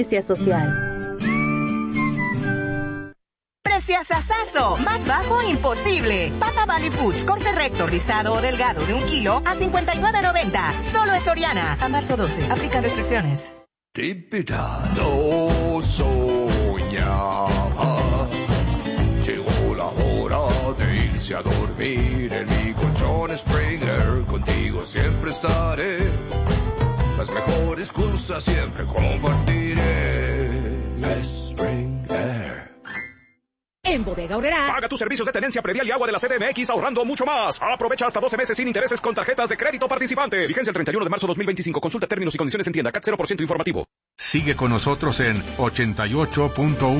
social. Preciasazo, más bajo imposible. Papa Valley Foods, corte recto, rizado o delgado de 1 kilo a $59.90. Solo en Soriana. A marzo 12. Aplica restricciones. Típida, no soñaba. Llegó la hora de irse a dormir en mi colchón Springer. Contigo siempre estaré. Las mejores cosas siempre compartiré. Springer. En Bodega Aurrerá. Paga tus servicios de tenencia predial y agua de la CDMX ahorrando mucho más. Aprovecha hasta 12 meses sin intereses con tarjetas de crédito participante. Vigencia el 31 de marzo 2025. Consulta términos y condiciones en tienda. CAT 0% informativo. Sigue con nosotros en 88.1